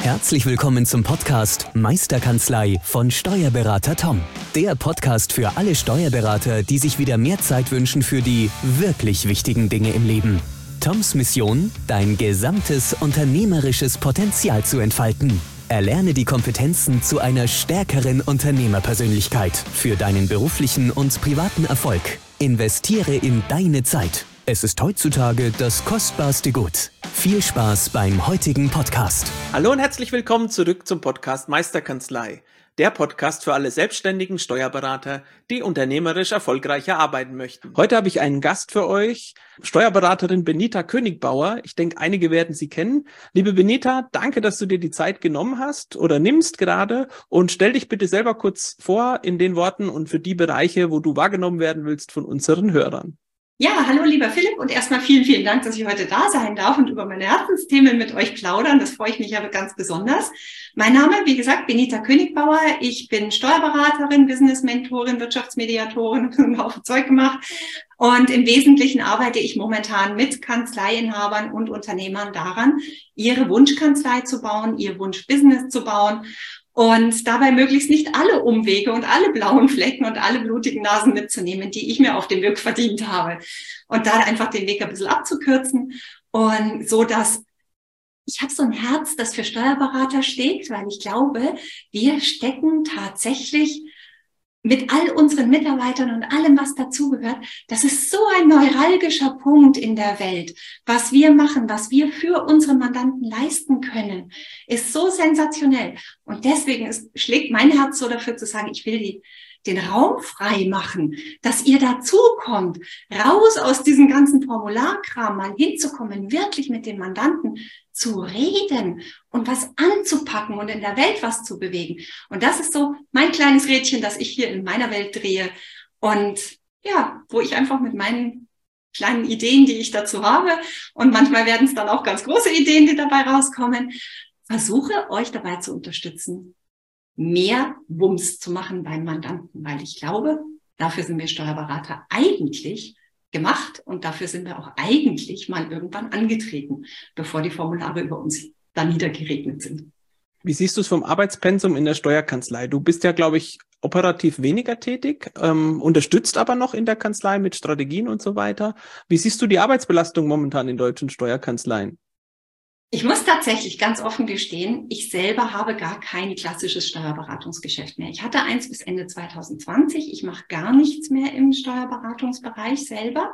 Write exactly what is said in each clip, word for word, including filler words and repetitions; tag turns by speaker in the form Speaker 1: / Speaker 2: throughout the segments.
Speaker 1: Herzlich willkommen zum Podcast Meisterkanzlei von Steuerberater Tom. Der Podcast für alle Steuerberater, die sich wieder mehr Zeit wünschen für die wirklich wichtigen Dinge im Leben. Toms Mission, dein gesamtes unternehmerisches Potenzial zu entfalten. Erlerne die Kompetenzen zu einer stärkeren Unternehmerpersönlichkeit für deinen beruflichen und privaten Erfolg. Investiere in deine Zeit. Es ist heutzutage das kostbarste Gut. Viel Spaß beim heutigen Podcast.
Speaker 2: Hallo und herzlich willkommen zurück zum Podcast Meisterkanzlei. Der Podcast für alle selbstständigen Steuerberater, die unternehmerisch erfolgreicher arbeiten möchten. Heute habe ich einen Gast für euch, Steuerberaterin Benita Königbauer. Ich denke, einige werden sie kennen. Liebe Benita, danke, dass du dir die Zeit genommen hast oder nimmst gerade und stell dich bitte selber kurz vor in den Worten und für die Bereiche, wo du wahrgenommen werden willst von unseren Hörern.
Speaker 3: Ja, hallo lieber Philipp und erstmal vielen, vielen Dank, dass ich heute da sein darf und über meine Herzensthemen mit euch plaudern. Das freue ich mich aber ganz besonders. Mein Name, wie gesagt, Benita Königbauer. Ich bin Steuerberaterin, Business-Mentorin, Wirtschaftsmediatorin, habe einen Haufen Zeug gemacht. Und im Wesentlichen arbeite ich momentan mit Kanzleiinhabern und Unternehmern daran, ihre Wunschkanzlei zu bauen, ihr Wunschbusiness zu bauen. Und dabei möglichst nicht alle Umwege und alle blauen Flecken und alle blutigen Nasen mitzunehmen, die ich mir auf dem Weg verdient habe. Und da einfach den Weg ein bisschen abzukürzen. Und so, dass ich habe so ein Herz, das für Steuerberater schlägt, weil ich glaube, wir stecken tatsächlich mit all unseren Mitarbeitern und allem, was dazugehört, das ist so ein neuralgischer Punkt in der Welt. Was wir machen, was wir für unsere Mandanten leisten können, ist so sensationell. Und deswegen ist, schlägt mein Herz so dafür zu sagen, ich will die, den Raum frei machen, dass ihr dazukommt, raus aus diesem ganzen Formularkram, mal hinzukommen, wirklich mit den Mandanten zu reden und was anzupacken und in der Welt was zu bewegen. Und das ist so mein kleines Rädchen, das ich hier in meiner Welt drehe. Und ja, wo ich einfach mit meinen kleinen Ideen, die ich dazu habe, und manchmal werden es dann auch ganz große Ideen, die dabei rauskommen, versuche euch dabei zu unterstützen, mehr Wumms zu machen beim Mandanten, weil ich glaube, dafür sind wir Steuerberater eigentlich gemacht und dafür sind wir auch eigentlich mal irgendwann angetreten, bevor die Formulare über uns da niedergeregnet sind.
Speaker 2: Wie siehst du es vom Arbeitspensum in der Steuerkanzlei? Du bist ja, glaube ich, operativ weniger tätig, ähm, unterstützt aber noch in der Kanzlei mit Strategien und so weiter. Wie siehst du die Arbeitsbelastung momentan in deutschen Steuerkanzleien?
Speaker 3: Ich muss tatsächlich ganz offen gestehen, ich selber habe gar kein klassisches Steuerberatungsgeschäft mehr. Ich hatte eins bis Ende zwanzig zwanzig. Ich mache gar nichts mehr im Steuerberatungsbereich selber.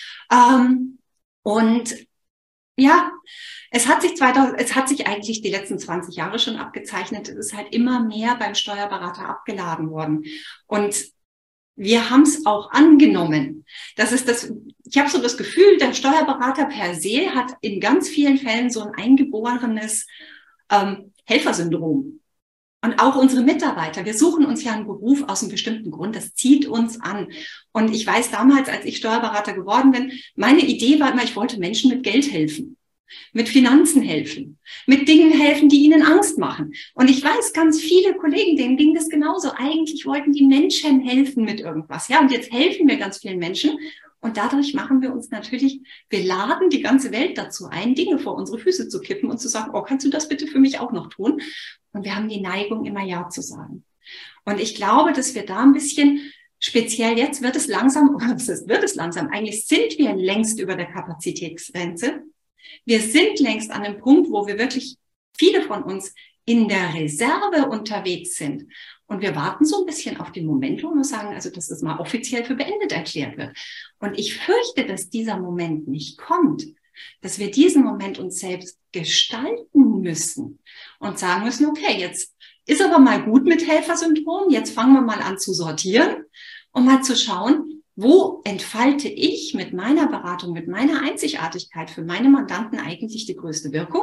Speaker 3: Ähm, und ja, es hat sich zweitausend, es hat sich eigentlich die letzten zwanzig Jahre schon abgezeichnet. Es ist halt immer mehr beim Steuerberater abgeladen worden. Und wir haben es auch angenommen. Das ist das, ich habe so das Gefühl, der Steuerberater per se hat in ganz vielen Fällen so ein eingeborenes ähm, Helfersyndrom. Und auch unsere Mitarbeiter, wir suchen uns ja einen Beruf aus einem bestimmten Grund, das zieht uns an. Und ich weiß damals, als ich Steuerberater geworden bin, meine Idee war immer, ich wollte Menschen mit Geld helfen, mit Finanzen helfen, mit Dingen helfen, die ihnen Angst machen. Und ich weiß, ganz viele Kollegen, denen ging das genauso. Eigentlich wollten die Menschen helfen mit irgendwas. Ja, und jetzt helfen wir ganz vielen Menschen. Und dadurch machen wir uns natürlich, wir laden die ganze Welt dazu ein, Dinge vor unsere Füße zu kippen und zu sagen, oh, kannst du das bitte für mich auch noch tun? Und wir haben die Neigung, immer Ja zu sagen. Und ich glaube, dass wir da ein bisschen, speziell jetzt wird es langsam, oder es wird es langsam, eigentlich sind wir längst über der Kapazitätsgrenze. Wir sind längst an einem Punkt, wo wir wirklich, viele von uns, in der Reserve unterwegs sind. Und wir warten so ein bisschen auf den Moment, wo wir sagen, also dass es mal offiziell für beendet erklärt wird. Und ich fürchte, dass dieser Moment nicht kommt, dass wir diesen Moment uns selbst gestalten müssen und sagen müssen, okay, jetzt ist aber mal gut mit Helfersyndrom, jetzt fangen wir mal an zu sortieren und mal zu schauen, wo entfalte ich mit meiner Beratung, mit meiner Einzigartigkeit für meine Mandanten eigentlich die größte Wirkung?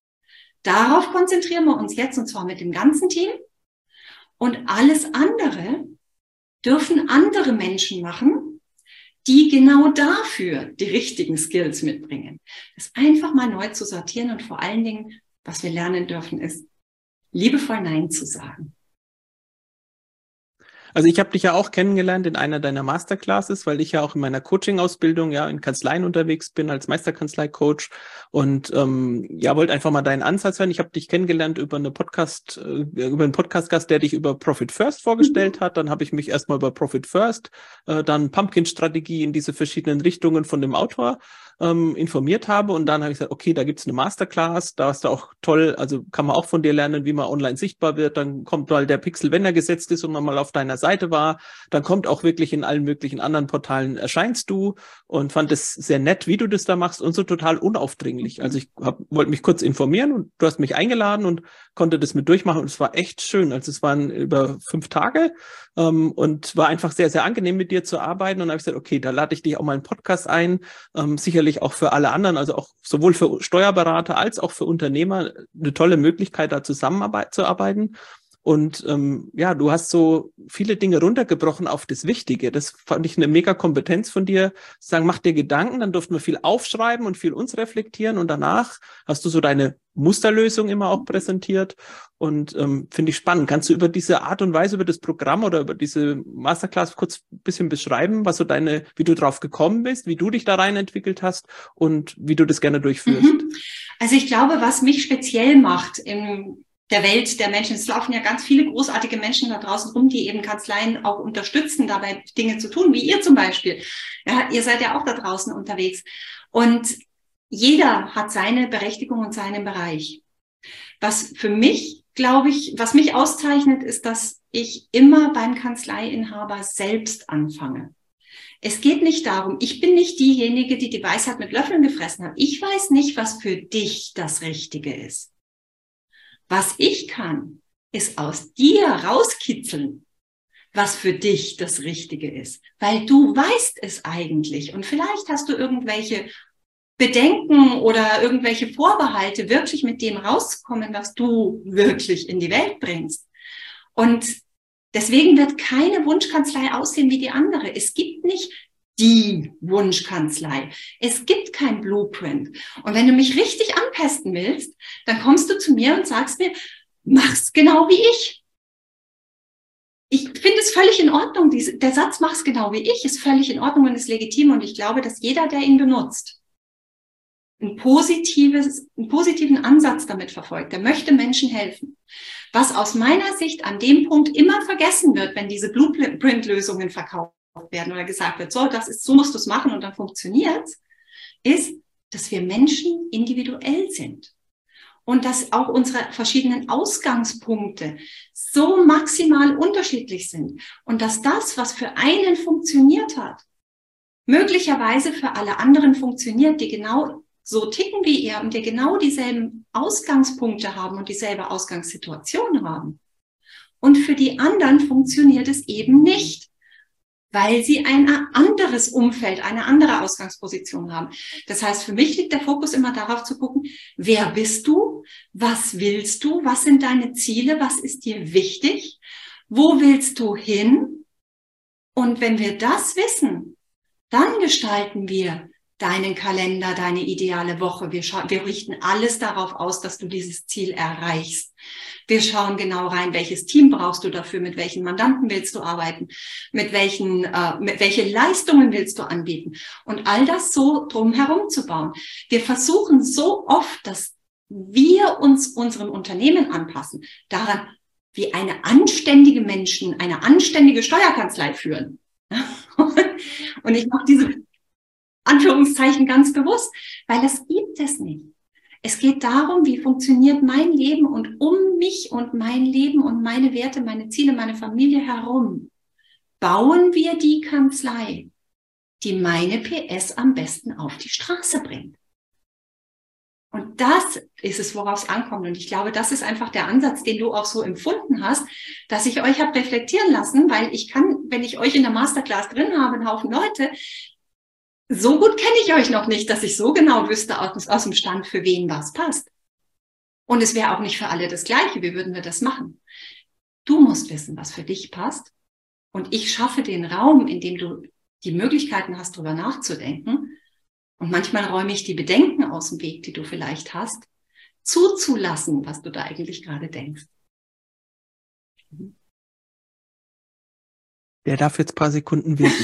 Speaker 3: Darauf konzentrieren wir uns jetzt, und zwar mit dem ganzen Team. Und alles andere dürfen andere Menschen machen, die genau dafür die richtigen Skills mitbringen. Das einfach mal neu zu sortieren und vor allen Dingen, was wir lernen dürfen, ist, liebevoll Nein zu sagen.
Speaker 2: Also ich habe dich ja auch kennengelernt in einer deiner Masterclasses, weil ich ja auch in meiner Coaching-Ausbildung ja in Kanzleien unterwegs bin als Meisterkanzlei-Coach und ähm, ja, wollte einfach mal deinen Ansatz hören. Ich habe dich kennengelernt über eine Podcast, äh, über einen Podcast-Gast, der dich über Profit First vorgestellt mhm. hat. Dann habe ich mich erstmal über Profit First, äh, dann Pumpkin-Strategie in diese verschiedenen Richtungen von dem Autor ähm, informiert habe und dann habe ich gesagt, okay, da gibt's eine Masterclass, da ist da auch toll, also kann man auch von dir lernen, wie man online sichtbar wird. Dann kommt mal der Pixel, wenn er gesetzt ist und man mal auf deiner Seite war, dann kommt auch wirklich in allen möglichen anderen Portalen erscheinst du und fand es sehr nett, wie du das da machst und so total unaufdringlich. Also ich hab, wollte mich kurz informieren und du hast mich eingeladen und konnte das mit durchmachen und es war echt schön. Also es waren über fünf Tage ähm, und war einfach sehr, sehr angenehm mit dir zu arbeiten und dann habe ich gesagt, okay, da lade ich dich auch mal einen Podcast ein, ähm, sicherlich auch für alle anderen, also auch sowohl für Steuerberater als auch für Unternehmer eine tolle Möglichkeit, da zusammenzuarbeiten. Und ähm, ja, du hast so viele Dinge runtergebrochen auf das Wichtige. Das fand ich eine mega Kompetenz von dir. Sagen, mach dir Gedanken, dann durften wir viel aufschreiben und viel uns reflektieren. Und danach hast du so deine Musterlösung immer auch präsentiert. Und ähm, finde ich spannend. Kannst du über diese Art und Weise, über das Programm oder über diese Masterclass kurz ein bisschen beschreiben, was so deine, wie du drauf gekommen bist, wie du dich da rein entwickelt hast und wie du das gerne durchführst?
Speaker 3: Mhm. Also ich glaube, was mich speziell macht im der Welt der Menschen. Es laufen ja ganz viele großartige Menschen da draußen rum, die eben Kanzleien auch unterstützen, dabei Dinge zu tun, wie ihr zum Beispiel. Ja, ihr seid ja auch da draußen unterwegs. Und jeder hat seine Berechtigung und seinen Bereich. Was für mich, glaube ich, was mich auszeichnet, ist, dass ich immer beim Kanzleiinhaber selbst anfange. Es geht nicht darum, ich bin nicht diejenige, die die Weisheit mit Löffeln gefressen hat. Ich weiß nicht, was für dich das Richtige ist. Was ich kann, ist aus dir rauskitzeln, was für dich das Richtige ist, weil du weißt es eigentlich und vielleicht hast du irgendwelche Bedenken oder irgendwelche Vorbehalte, wirklich mit dem rauszukommen, was du wirklich in die Welt bringst. Und deswegen wird keine Wunschkanzlei aussehen wie die andere. Es gibt nicht die Wunschkanzlei. Es gibt kein Blueprint. Und wenn du mich richtig anpesten willst, dann kommst du zu mir und sagst mir, mach's genau wie ich. Ich finde es völlig in Ordnung. Der Satz, mach's genau wie ich, ist völlig in Ordnung und ist legitim. Und ich glaube, dass jeder, der ihn benutzt, ein positives, einen positiven Ansatz damit verfolgt. Der möchte Menschen helfen. Was aus meiner Sicht an dem Punkt immer vergessen wird, wenn diese Blueprint-Lösungen verkauft werden oder gesagt wird, so, das ist, so musst du es machen und dann funktioniert's, ist, dass wir Menschen individuell sind und dass auch unsere verschiedenen Ausgangspunkte so maximal unterschiedlich sind und dass das, was für einen funktioniert hat, möglicherweise für alle anderen funktioniert, die genau so ticken wie ihr und die genau dieselben Ausgangspunkte haben und dieselbe Ausgangssituation haben. Und für die anderen funktioniert es eben nicht, weil sie ein anderes Umfeld, eine andere Ausgangsposition haben. Das heißt, für mich liegt der Fokus immer darauf zu gucken, wer bist du, was willst du, was sind deine Ziele, was ist dir wichtig, wo willst du hin? Und wenn wir das wissen, dann gestalten wir deinen Kalender, deine ideale Woche. Wir, scha- wir richten alles darauf aus, dass du dieses Ziel erreichst. Wir schauen genau rein, welches Team brauchst du dafür, mit welchen Mandanten willst du arbeiten, mit welchen, äh, mit welche Leistungen willst du anbieten und all das so drumherum zu bauen. Wir versuchen so oft, dass wir uns unserem Unternehmen anpassen, daran, wie eine anständige Menschen, eine anständige Steuerkanzlei führen. Und ich mache diese Anführungszeichen ganz bewusst, weil das gibt es nicht. Es geht darum, wie funktioniert mein Leben und um mich und mein Leben und meine Werte, meine Ziele, meine Familie herum bauen wir die Kanzlei, die meine P S am besten auf die Straße bringt. Und das ist es, worauf es ankommt. Und ich glaube, das ist einfach der Ansatz, den du auch so empfunden hast, dass ich euch habe reflektieren lassen, weil ich kann, wenn ich euch in der Masterclass drin habe, einen Haufen Leute, so gut kenne ich euch noch nicht, dass ich so genau wüsste aus, aus dem Stand, für wen was passt. Und es wäre auch nicht für alle das Gleiche. Wie würden wir das machen? Du musst wissen, was für dich passt. Und ich schaffe den Raum, in dem du die Möglichkeiten hast, darüber nachzudenken. Und manchmal räume ich die Bedenken aus dem Weg, die du vielleicht hast, zuzulassen, was du da eigentlich gerade denkst.
Speaker 2: Der darf jetzt ein paar Sekunden winken.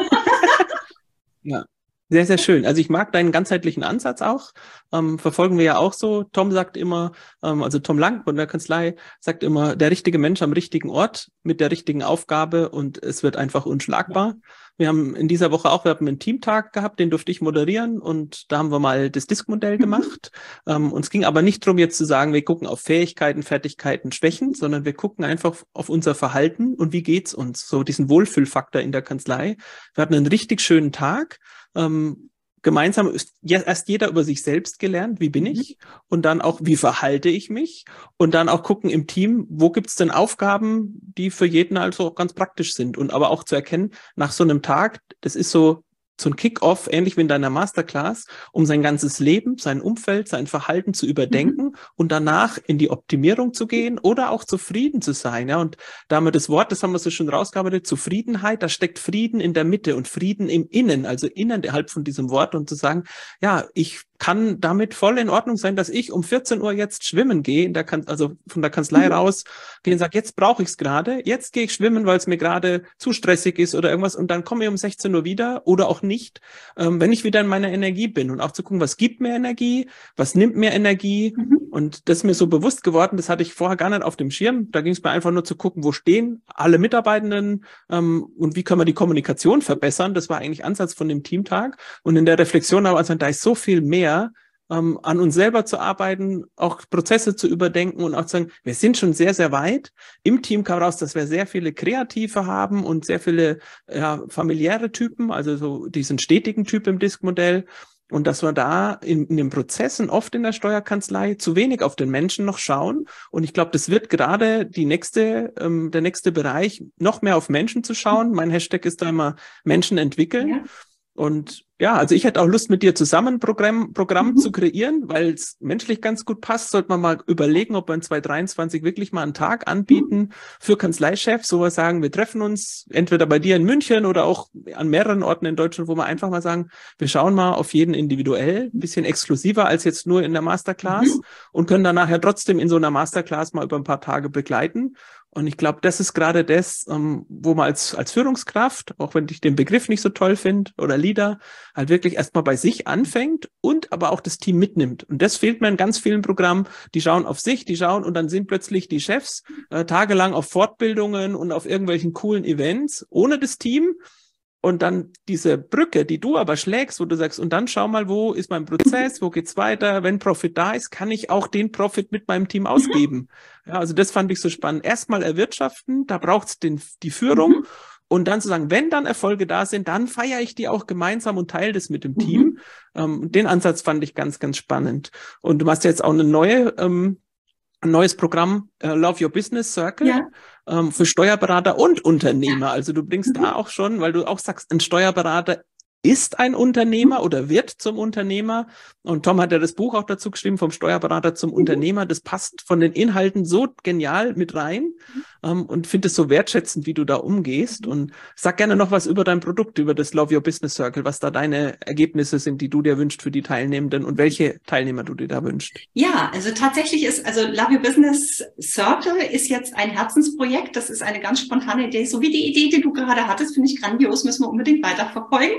Speaker 2: Ja. Sehr, sehr schön. Also ich mag deinen ganzheitlichen Ansatz auch. Ähm, verfolgen wir ja auch so. Tom sagt immer, ähm, also Tom Lang von der Kanzlei sagt immer, der richtige Mensch am richtigen Ort mit der richtigen Aufgabe und es wird einfach unschlagbar. Wir haben in dieser Woche auch, wir haben einen Teamtag gehabt, den durfte ich moderieren und da haben wir mal das Disk-Modell gemacht. Ähm, uns ging aber nicht darum, jetzt zu sagen, wir gucken auf Fähigkeiten, Fertigkeiten, Schwächen, sondern wir gucken einfach auf unser Verhalten und wie geht's uns? So diesen Wohlfühlfaktor in der Kanzlei. Wir hatten einen richtig schönen Tag. Ähm, gemeinsam ist erst jeder über sich selbst gelernt, wie bin ich? Und dann auch, wie verhalte ich mich? Und dann auch gucken im Team, wo gibt's denn Aufgaben, die für jeden also auch ganz praktisch sind? Und aber auch zu erkennen, nach so einem Tag, das ist so so ein Kick-off, ähnlich wie in deiner Masterclass, um sein ganzes Leben, sein Umfeld, sein Verhalten zu überdenken mhm. und danach in die Optimierung zu gehen oder auch zufrieden zu sein. Ja, und damit das Wort, das haben wir so schon rausgearbeitet, Zufriedenheit, da steckt Frieden in der Mitte und Frieden im Innen, also innerhalb von diesem Wort und zu sagen, ja, ich kann damit voll in Ordnung sein, dass ich um vierzehn Uhr jetzt schwimmen gehe, in der kan- also von der Kanzlei mhm. raus, gehe und sage, jetzt brauche ich es gerade, jetzt gehe ich schwimmen, weil es mir gerade zu stressig ist oder irgendwas und dann komme ich um sechzehn Uhr wieder oder auch nicht, ähm, wenn ich wieder in meiner Energie bin und auch zu gucken, was gibt mir Energie, was nimmt mir Energie mhm. und das ist mir so bewusst geworden, das hatte ich vorher gar nicht auf dem Schirm, da ging es mir einfach nur zu gucken, wo stehen alle Mitarbeitenden ähm, und wie können wir die Kommunikation verbessern, das war eigentlich Ansatz von dem Teamtag und in der Reflexion aber, also da ist so viel mehr ähm, an uns selber zu arbeiten, auch Prozesse zu überdenken und auch zu sagen, wir sind schon sehr, sehr weit. Im Team kam raus, dass wir sehr viele Kreative haben und sehr viele ja, familiäre Typen, also so diesen stetigen Typ im Disk-Modell. Und dass wir da in, in den Prozessen oft in der Steuerkanzlei zu wenig auf den Menschen noch schauen. Und ich glaube, das wird gerade die nächste, ähm, der nächste Bereich, noch mehr auf Menschen zu schauen. Mein Hashtag ist da immer Menschen entwickeln. Ja. Und ja, also ich hätte auch Lust, mit dir zusammen ein Programm, Programm mhm. zu kreieren, weil es menschlich ganz gut passt. Sollte man mal überlegen, ob wir in zwanzig dreiundzwanzig wirklich mal einen Tag anbieten mhm. für Kanzleichefs, wo wir sagen, wir treffen uns entweder bei dir in München oder auch an mehreren Orten in Deutschland, wo wir einfach mal sagen, wir schauen mal auf jeden individuell, ein bisschen exklusiver als jetzt nur in der Masterclass mhm. und können dann nachher trotzdem in so einer Masterclass mal über ein paar Tage begleiten. Und ich glaube, das ist gerade das, ähm, wo man als als Führungskraft, auch wenn ich den Begriff nicht so toll finde, oder Leader, halt wirklich erstmal bei sich anfängt und aber auch das Team mitnimmt. Und das fehlt mir in ganz vielen Programmen. Die schauen auf sich, die schauen und dann sind plötzlich die Chefs äh, tagelang auf Fortbildungen und auf irgendwelchen coolen Events ohne das Team. Und dann diese Brücke, die du aber schlägst, wo du sagst, und dann schau mal, wo ist mein Prozess, wo geht's weiter, wenn Profit da ist, kann ich auch den Profit mit meinem Team ausgeben. Ja, also das fand ich so spannend. Erstmal erwirtschaften, da braucht's den, die Führung und dann zu sagen, wenn dann Erfolge da sind, dann feiere ich die auch gemeinsam und teile das mit dem mhm. Team. Ähm, den Ansatz fand ich ganz, ganz spannend. Und du hast jetzt auch eine neue, ähm, ein neues Programm, uh, Love Your Business Circle, ja. ähm, für Steuerberater und Unternehmer. Also du bringst mhm. da auch schon, weil du auch sagst, ein Steuerberater ist ein Unternehmer oder wird zum Unternehmer. Und Tom hat ja das Buch auch dazu geschrieben, vom Steuerberater zum mhm. Unternehmer. Das passt von den Inhalten so genial mit rein mhm. ähm, und finde es so wertschätzend, wie du da umgehst. Mhm. Und sag gerne noch was über dein Produkt, über das Love Your Business Circle, was da deine Ergebnisse sind, die du dir wünschst für die Teilnehmenden und welche Teilnehmer du dir da wünschst.
Speaker 3: Ja, also tatsächlich ist, also Love Your Business Circle ist jetzt ein Herzensprojekt. Das ist eine ganz spontane Idee. So wie die Idee, die du gerade hattest, finde ich grandios, müssen wir unbedingt weiterverfolgen.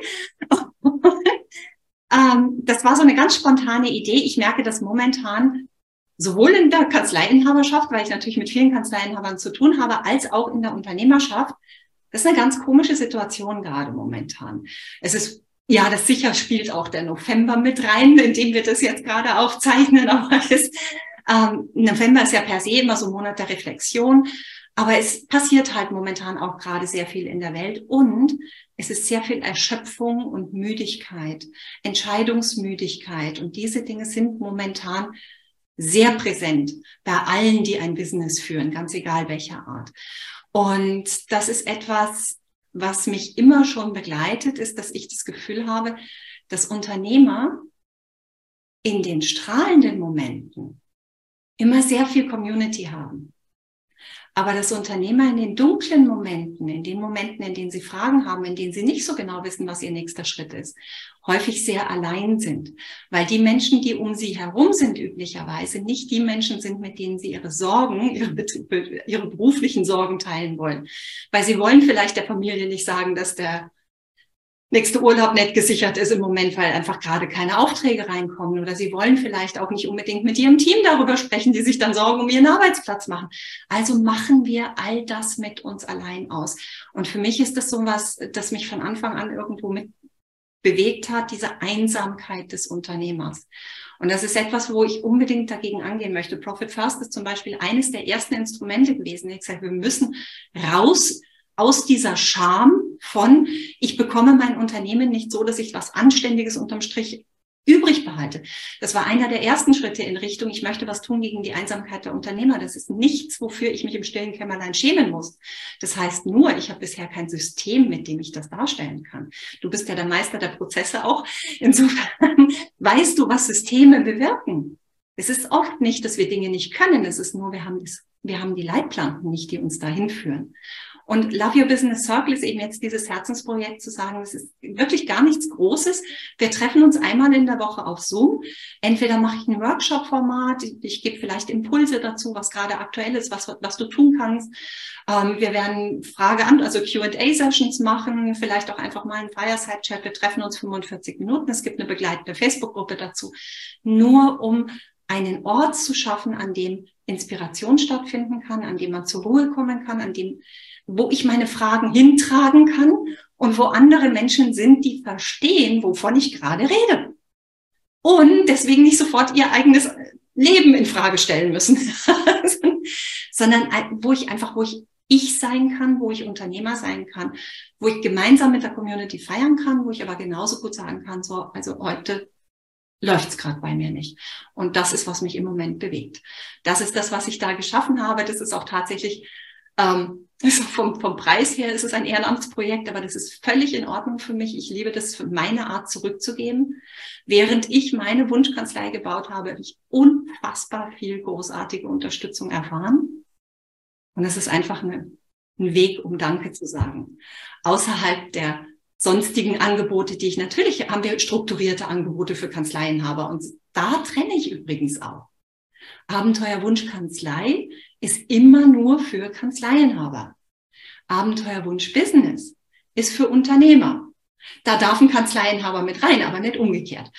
Speaker 3: ähm, das war so eine ganz spontane Idee. Ich merke das momentan sowohl in der Kanzleiinhaberschaft, weil ich natürlich mit vielen Kanzleiinhabern zu tun habe, als auch in der Unternehmerschaft. Das ist eine ganz komische Situation gerade momentan. Es ist, ja, das sicher spielt auch der November mit rein, in dem wir das jetzt gerade aufzeichnen. Aber das, ähm, November ist ja per se immer so ein Monat der Reflexion. Aber es passiert halt momentan auch gerade sehr viel in der Welt und es ist sehr viel Erschöpfung und Müdigkeit, Entscheidungsmüdigkeit und diese Dinge sind momentan sehr präsent bei allen, die ein Business führen, ganz egal welcher Art. Und das ist etwas, was mich immer schon begleitet, ist, dass ich das Gefühl habe, dass Unternehmer in den strahlenden Momenten immer sehr viel Community haben. Aber dass Unternehmer in den dunklen Momenten, in den Momenten, in denen sie Fragen haben, in denen sie nicht so genau wissen, was ihr nächster Schritt ist, häufig sehr allein sind. Weil die Menschen, die um sie herum sind, üblicherweise nicht die Menschen sind, mit denen sie ihre Sorgen, ihre, ihre beruflichen Sorgen teilen wollen. Weil sie wollen vielleicht der Familie nicht sagen, dass der nächste Urlaub nicht gesichert ist im Moment, weil einfach gerade keine Aufträge reinkommen. Oder sie wollen vielleicht auch nicht unbedingt mit ihrem Team darüber sprechen, die sich dann Sorgen um ihren Arbeitsplatz machen. Also machen wir all das mit uns allein aus. Und für mich ist das so was, das mich von Anfang an irgendwo mit bewegt hat, diese Einsamkeit des Unternehmers. Und das ist etwas, wo ich unbedingt dagegen angehen möchte. Profit First ist zum Beispiel eines der ersten Instrumente gewesen. Ich sage, wir müssen raus aus dieser Scham von, ich bekomme mein Unternehmen nicht so, dass ich was Anständiges unterm Strich übrig behalte. Das war einer der ersten Schritte in Richtung, ich möchte was tun gegen die Einsamkeit der Unternehmer. Das ist nichts, wofür ich mich im stillen Kämmerlein schämen muss. Das heißt nur, ich habe bisher kein System, mit dem ich das darstellen kann. Du bist ja der Meister der Prozesse auch. Insofern weißt du, was Systeme bewirken. Es ist oft nicht, dass wir Dinge nicht können. Es ist nur, wir haben, das, wir haben die Leitplanken nicht, die uns dahin führen. Und Love Your Business Circle ist eben jetzt dieses Herzensprojekt zu sagen, es ist wirklich gar nichts Großes. Wir treffen uns einmal in der Woche auf Zoom. Entweder mache ich ein Workshop-Format, ich, ich gebe vielleicht Impulse dazu, was gerade aktuell ist, was, was du tun kannst. Ähm, wir werden Frage an, also Q and A-Sessions machen, vielleicht auch einfach mal einen Fireside-Chat. Wir treffen uns fünfundvierzig Minuten. Es gibt eine begleitende Facebook-Gruppe dazu, nur um einen Ort zu schaffen, an dem Inspiration stattfinden kann, an dem man zur Ruhe kommen kann, an dem wo ich meine Fragen hintragen kann und wo andere Menschen sind, die verstehen, wovon ich gerade rede. Und deswegen nicht sofort ihr eigenes Leben in Frage stellen müssen, sondern wo ich einfach, wo ich ich sein kann, wo ich Unternehmer sein kann, wo ich gemeinsam mit der Community feiern kann, wo ich aber genauso gut sagen kann, so, also heute läuft's gerade bei mir nicht. Und das ist, was mich im Moment bewegt. Das ist das, was ich da geschaffen habe. Das ist auch tatsächlich Ähm, also vom, vom Preis her ist es ein Ehrenamtsprojekt, aber das ist völlig in Ordnung für mich. Ich liebe das, für meine Art zurückzugeben. Während ich meine Wunschkanzlei gebaut habe, habe ich unfassbar viel großartige Unterstützung erfahren. Und es ist einfach eine, ein Weg, um Danke zu sagen. Außerhalb der sonstigen Angebote, die ich natürlich, haben wir strukturierte Angebote für Kanzleienhaber. Und da trenne ich übrigens auch. Abenteuer Wunschkanzlei ist immer nur für Kanzleienhaber. Abenteuer Wunsch Business ist für Unternehmer. Da darf ein Kanzleienhaber mit rein, aber nicht umgekehrt.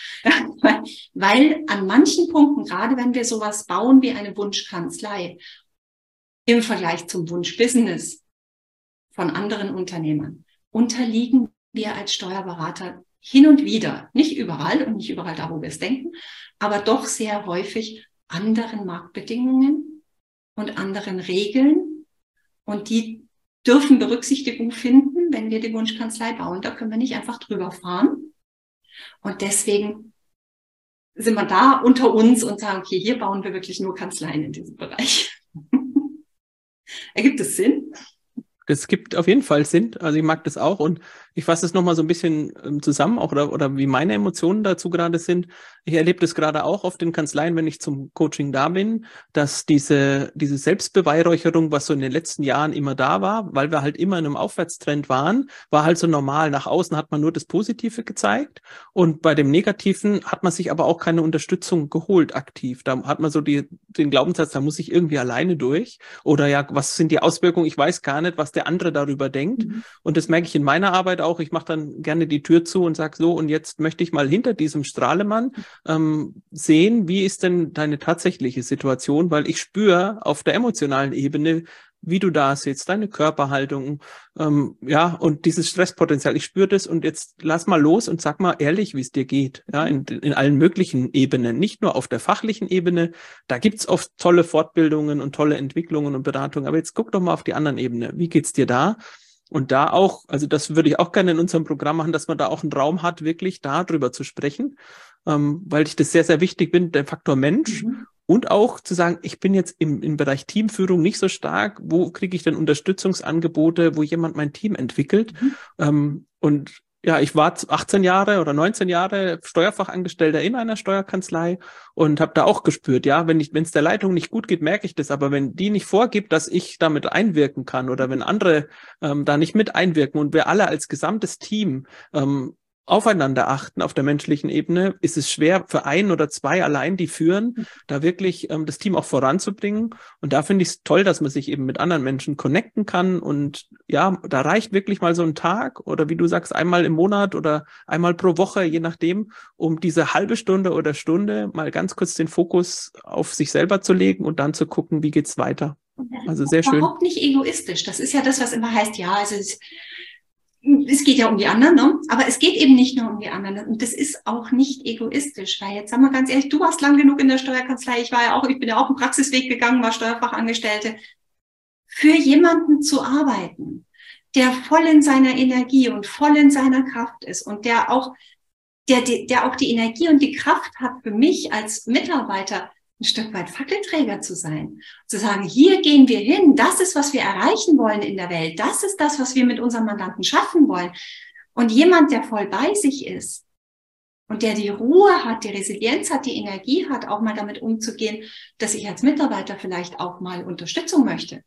Speaker 3: Weil an manchen Punkten, gerade wenn wir sowas bauen wie eine Wunschkanzlei, im Vergleich zum Wunsch Business von anderen Unternehmern, unterliegen wir als Steuerberater hin und wieder, nicht überall und nicht überall da, wo wir es denken, aber doch sehr häufig anderen Marktbedingungen und anderen Regeln. Und die dürfen Berücksichtigung finden, wenn wir die Wunschkanzlei bauen. Da können wir nicht einfach drüber fahren. Und deswegen sind wir da unter uns und sagen, okay, hier bauen wir wirklich nur Kanzleien in diesem Bereich. Ergibt es Sinn?
Speaker 2: Das gibt auf jeden Fall Sinn. Also ich mag das auch und ich fasse es nochmal so ein bisschen ähm, zusammen, auch oder, oder wie meine Emotionen dazu gerade sind. Ich erlebe das gerade auch oft in Kanzleien, wenn ich zum Coaching da bin, dass diese, diese Selbstbeweihräucherung, was so in den letzten Jahren immer da war, weil wir halt immer in einem Aufwärtstrend waren, war halt so normal. Nach außen hat man nur das Positive gezeigt und bei dem Negativen hat man sich aber auch keine Unterstützung geholt aktiv. Da hat man so die, den Glaubenssatz, da muss ich irgendwie alleine durch oder ja, was sind die Auswirkungen? Ich weiß gar nicht, was der andere darüber denkt. Mhm. Und das merke ich in meiner Arbeit auch. Ich mache dann gerne die Tür zu und sage so, und jetzt möchte ich mal hinter diesem Strahlemann ähm, sehen, wie ist denn deine tatsächliche Situation, weil ich spüre auf der emotionalen Ebene, wie du da sitzt, deine Körperhaltung, ähm, ja, und dieses Stresspotenzial. Ich spüre das und jetzt lass mal los und sag mal ehrlich, wie es dir geht, ja, in, in allen möglichen Ebenen, nicht nur auf der fachlichen Ebene. Da gibt's oft tolle Fortbildungen und tolle Entwicklungen und Beratungen, aber jetzt guck doch mal auf die anderen Ebene. Wie geht's dir da? Und da auch, also das würde ich auch gerne in unserem Programm machen, dass man da auch einen Raum hat, wirklich darüber zu sprechen, ähm, weil ich das sehr, sehr wichtig bin, der Faktor Mensch. Mhm. Und auch zu sagen, ich bin jetzt im, im Bereich Teamführung nicht so stark. Wo kriege ich denn Unterstützungsangebote, wo jemand mein Team entwickelt? Mhm. Ähm, und ja, ich war achtzehn Jahre oder neunzehn Jahre Steuerfachangestellter in einer Steuerkanzlei und habe da auch gespürt, ja, wenn ich, wenn es der Leitung nicht gut geht, merke ich das, aber wenn die nicht vorgibt, dass ich damit einwirken kann oder wenn andere ähm, da nicht mit einwirken und wir alle als gesamtes Team ähm, aufeinander achten auf der menschlichen Ebene, ist es schwer für ein oder zwei allein, die führen, da wirklich ähm, das Team auch voranzubringen. Und da finde ich es toll, dass man sich eben mit anderen Menschen connecten kann. Und ja, da reicht wirklich mal so ein Tag oder wie du sagst, einmal im Monat oder einmal pro Woche, je nachdem, um diese halbe Stunde oder Stunde mal ganz kurz den Fokus auf sich selber zu legen und dann zu gucken, wie geht's weiter. Also sehr schön.
Speaker 3: Überhaupt nicht egoistisch. Das ist ja das, was immer heißt, ja, also es Es geht ja um die anderen, ne? Aber es geht eben nicht nur um die anderen. Und das ist auch nicht egoistisch, weil jetzt sagen wir ganz ehrlich, du warst lang genug in der Steuerkanzlei, ich war ja auch, ich bin ja auch einen Praxisweg gegangen, war Steuerfachangestellte. Für jemanden zu arbeiten, der voll in seiner Energie und voll in seiner Kraft ist und der auch, der, der auch die Energie und die Kraft hat für mich als Mitarbeiter, ein Stück weit Fackelträger zu sein, zu sagen, hier gehen wir hin, das ist, was wir erreichen wollen in der Welt, das ist das, was wir mit unserem Mandanten schaffen wollen. Und jemand, der voll bei sich ist und der die Ruhe hat, die Resilienz hat, die Energie hat, auch mal damit umzugehen, dass ich als Mitarbeiter vielleicht auch mal Unterstützung möchte.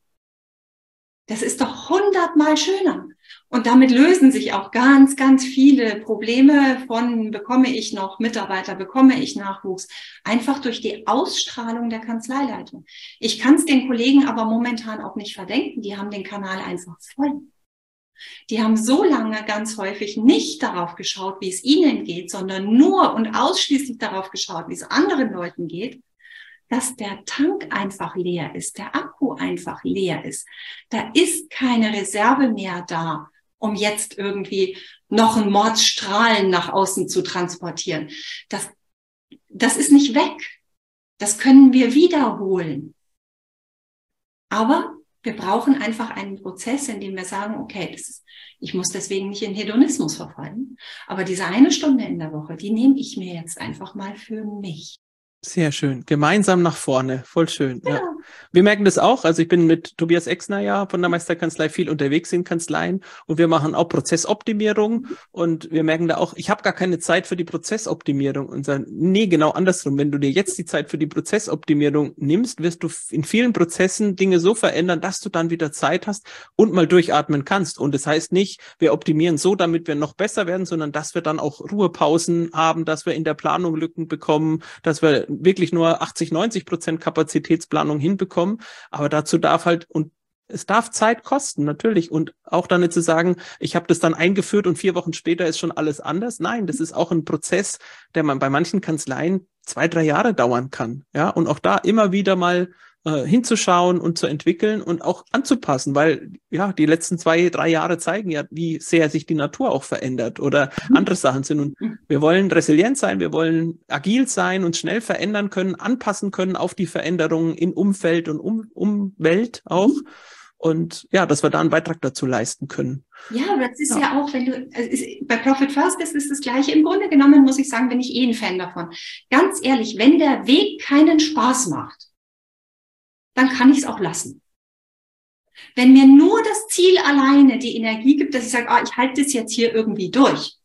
Speaker 3: Das ist doch hundertmal schöner. Und damit lösen sich auch ganz, ganz viele Probleme von, bekomme ich noch Mitarbeiter, bekomme ich Nachwuchs, einfach durch die Ausstrahlung der Kanzleileitung. Ich kann es den Kollegen aber momentan auch nicht verdenken, die haben den Kanal einfach voll. Die haben so lange ganz häufig nicht darauf geschaut, wie es ihnen geht, sondern nur und ausschließlich darauf geschaut, wie es anderen Leuten geht, dass der Tank einfach leer ist, der Akku einfach leer ist. Da ist keine Reserve mehr da, um jetzt irgendwie noch einen Mordsstrahlen nach außen zu transportieren. Das, das ist nicht weg. Das können wir wiederholen. Aber wir brauchen einfach einen Prozess, in dem wir sagen, okay, das ist, ich muss deswegen nicht in Hedonismus verfallen, aber diese eine Stunde in der Woche, die nehme ich mir jetzt einfach mal für mich.
Speaker 2: Sehr schön. Gemeinsam nach vorne. Voll schön.
Speaker 3: Ja.
Speaker 2: Ja. Wir merken das auch. Also ich bin mit Tobias Exner ja von der Meisterkanzlei viel unterwegs in Kanzleien und wir machen auch Prozessoptimierung und wir merken da auch, ich habe gar keine Zeit für die Prozessoptimierung und sagen, nee, genau andersrum. Wenn du dir jetzt die Zeit für die Prozessoptimierung nimmst, wirst du in vielen Prozessen Dinge so verändern, dass du dann wieder Zeit hast und mal durchatmen kannst. Und das heißt nicht, wir optimieren so, damit wir noch besser werden, sondern dass wir dann auch Ruhepausen haben, dass wir in der Planung Lücken bekommen, dass wir wirklich nur achtzig, neunzig Prozent Kapazitätsplanung hinbekommen. Aber dazu darf halt, und es darf Zeit kosten, natürlich. Und auch dann nicht zu sagen, ich habe das dann eingeführt und vier Wochen später ist schon alles anders. Nein, das ist auch ein Prozess, der man bei manchen Kanzleien zwei, drei Jahre dauern kann. Ja, und auch da immer wieder mal äh, hinzuschauen und zu entwickeln und auch anzupassen, weil ja die letzten zwei, drei Jahre zeigen ja, wie sehr sich die Natur auch verändert oder mhm. andere Sachen sind. Und wir wollen resilient sein, wir wollen agil sein, uns schnell verändern können, anpassen können auf die Veränderungen in Umfeld und um, Umwelt auch. Mhm. Und ja, dass wir da einen Beitrag dazu leisten können.
Speaker 3: Ja, aber das ist ja, ja auch, wenn du, ist, bei Profit First ist es das Gleiche. Im Grunde genommen muss ich sagen, bin ich eh ein Fan davon. Ganz ehrlich, wenn der Weg keinen Spaß macht, dann kann ich es auch lassen. Wenn mir nur das Ziel alleine die Energie gibt, dass ich sage, ah, ich halte das jetzt hier irgendwie durch,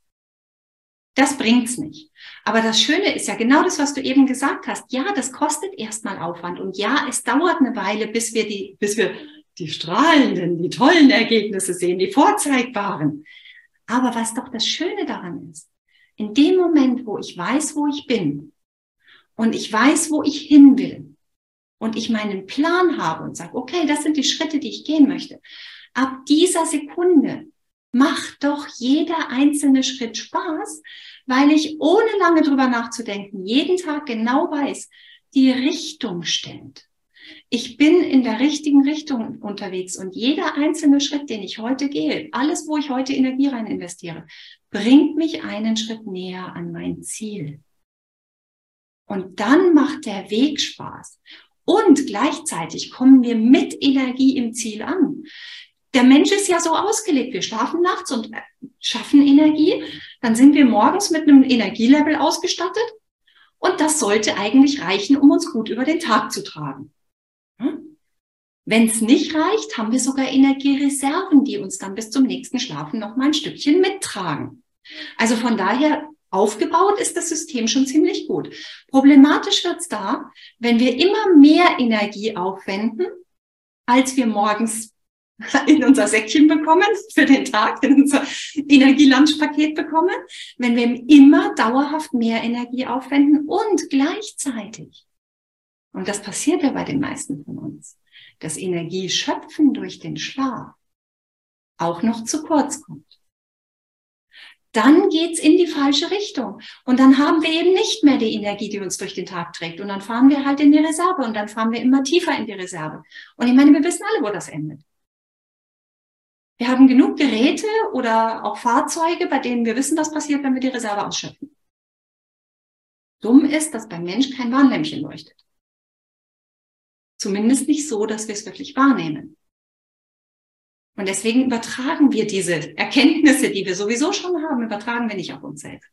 Speaker 3: das bringt's nicht. Aber das Schöne ist ja genau das, was du eben gesagt hast. Ja, das kostet erstmal Aufwand und ja, es dauert eine Weile, bis wir die, bis wir die strahlenden, die tollen Ergebnisse sehen, die vorzeigbaren. Aber was doch das Schöne daran ist, in dem Moment, wo ich weiß, wo ich bin und ich weiß, wo ich hin will, und ich meinen Plan habe und sage, okay, das sind die Schritte, die ich gehen möchte. Ab dieser Sekunde macht doch jeder einzelne Schritt Spaß, weil ich ohne lange drüber nachzudenken jeden Tag genau weiß, die Richtung stimmt. Ich bin in der richtigen Richtung unterwegs und jeder einzelne Schritt, den ich heute gehe, alles, wo ich heute Energie rein investiere, bringt mich einen Schritt näher an mein Ziel. Und dann macht der Weg Spaß. Und gleichzeitig kommen wir mit Energie im Ziel an. Der Mensch ist ja so ausgelegt, wir schlafen nachts und schaffen Energie. Dann sind wir morgens mit einem Energielevel ausgestattet. Und das sollte eigentlich reichen, um uns gut über den Tag zu tragen. Wenn es nicht reicht, haben wir sogar Energiereserven, die uns dann bis zum nächsten Schlafen noch mal ein Stückchen mittragen. Also von daher, aufgebaut ist das System schon ziemlich gut. Problematisch wird's da, wenn wir immer mehr Energie aufwenden, als wir morgens in unser Säckchen bekommen, für den Tag, in unser Energielunchpaket bekommen, wenn wir immer dauerhaft mehr Energie aufwenden und gleichzeitig, und das passiert ja bei den meisten von uns, das Energieschöpfen durch den Schlaf auch noch zu kurz kommt. Dann geht's in die falsche Richtung. Und dann haben wir eben nicht mehr die Energie, die uns durch den Tag trägt. Und dann fahren wir halt in die Reserve und dann fahren wir immer tiefer in die Reserve. Und ich meine, wir wissen alle, wo das endet. Wir haben genug Geräte oder auch Fahrzeuge, bei denen wir wissen, was passiert, wenn wir die Reserve ausschöpfen. Dumm ist, dass beim Mensch kein Warnlämpchen leuchtet. Zumindest nicht so, dass wir es wirklich wahrnehmen. Und deswegen übertragen wir diese Erkenntnisse, die wir sowieso schon haben, übertragen wir nicht auf uns selbst.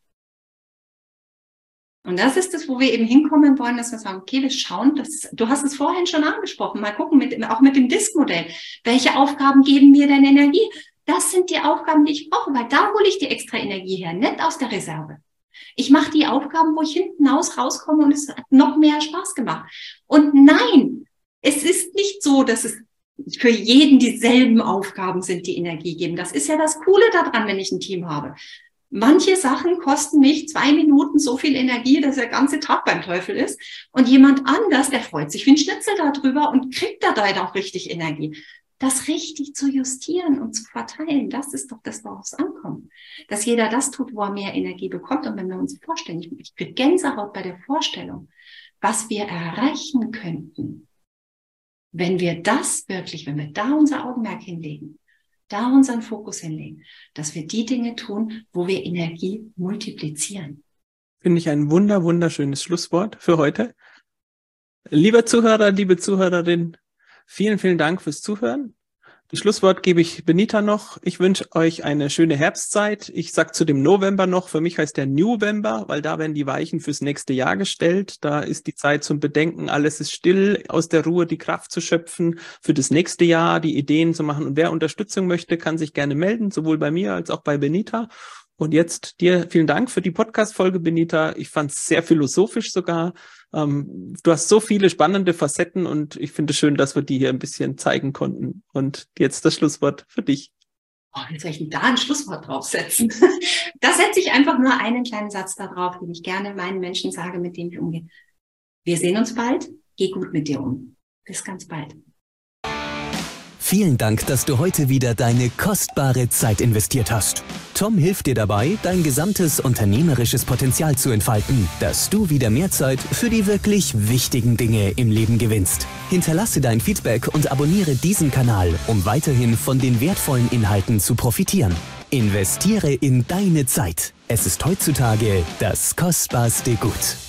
Speaker 3: Und das ist es, wo wir eben hinkommen wollen, dass wir sagen, okay, wir schauen, das, du hast es vorhin schon angesprochen, mal gucken, mit, auch mit dem Disk-Modell, welche Aufgaben geben mir denn Energie? Das sind die Aufgaben, die ich brauche, weil da hole ich die extra Energie her, nicht aus der Reserve. Ich mache die Aufgaben, wo ich hinten raus rauskomme und es hat noch mehr Spaß gemacht. Und nein, es ist nicht so, dass es für jeden dieselben Aufgaben sind, die Energie geben. Das ist ja das Coole daran, wenn ich ein Team habe. Manche Sachen kosten mich zwei Minuten so viel Energie, dass der ganze Tag beim Teufel ist. Und jemand anders, der freut sich wie ein Schnitzel darüber und kriegt dabei auch richtig Energie. Das richtig zu justieren und zu verteilen, das ist doch das, worauf es ankommt. Dass jeder das tut, wo er mehr Energie bekommt. Und wenn wir uns vorstellen, ich, ich kriege Gänsehaut bei der Vorstellung, was wir erreichen könnten, wenn wir das wirklich, wenn wir da unser Augenmerk hinlegen, da unseren Fokus hinlegen, dass wir die Dinge tun, wo wir Energie multiplizieren.
Speaker 2: Finde ich ein wunder, wunderschönes Schlusswort für heute. Lieber Zuhörer, liebe Zuhörerin, vielen, vielen Dank fürs Zuhören. Das Schlusswort gebe ich Benita noch. Ich wünsche euch eine schöne Herbstzeit. Ich sage zu dem November noch, für mich heißt der Newvember, weil da werden die Weichen fürs nächste Jahr gestellt. Da ist die Zeit zum Bedenken, alles ist still, aus der Ruhe die Kraft zu schöpfen, für das nächste Jahr die Ideen zu machen. Und wer Unterstützung möchte, kann sich gerne melden, sowohl bei mir als auch bei Benita. Und jetzt dir vielen Dank für die Podcast-Folge, Benita. Ich fand es sehr philosophisch sogar. Ähm, du hast so viele spannende Facetten und ich finde es schön, dass wir die hier ein bisschen zeigen konnten. Und jetzt das Schlusswort für dich.
Speaker 3: Oh, wie soll ich denn da ein Schlusswort draufsetzen? Da setze ich einfach nur einen kleinen Satz da drauf, den ich gerne meinen Menschen sage, mit denen ich umgehe. Wir sehen uns bald. Geh gut mit dir um. Bis ganz bald.
Speaker 1: Vielen Dank, dass du heute wieder deine kostbare Zeit investiert hast. Tom hilft dir dabei, dein gesamtes unternehmerisches Potenzial zu entfalten, dass du wieder mehr Zeit für die wirklich wichtigen Dinge im Leben gewinnst. Hinterlasse dein Feedback und abonniere diesen Kanal, um weiterhin von den wertvollen Inhalten zu profitieren. Investiere in deine Zeit. Es ist heutzutage das kostbarste Gut.